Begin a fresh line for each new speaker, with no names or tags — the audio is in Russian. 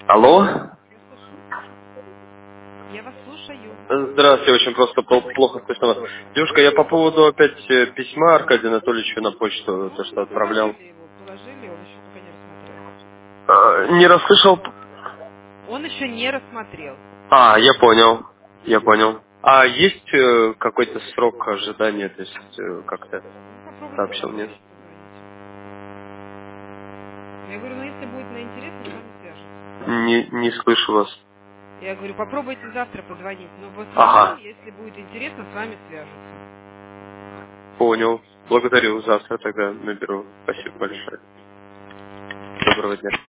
Алло?
Я слушаю. Я вас слушаю.
Здравствуйте, очень просто плохо слышно вас. Девушка, я по поводу опять письма Аркадию Анатольевичу на почту,
Ну,
то, что
мы
отправлял.
положили, он еще пока не рассмотрел.
Не расслышал?
Он еще не рассмотрел.
Я понял. Я понял. А есть какой-то срок ожидания, то есть как-то
Ну, попробуйте
сообщил,
завтра
нет?
еще позвонить. Я говорю, ну если будет на интерес, с вами свяжутся.
Не слышу вас.
Я говорю, попробуйте завтра позвонить. Но посмотрю,
Ага,
если будет интересно, с вами свяжутся.
понял. Благодарю, завтра тогда наберу. Спасибо большое. Доброго дня.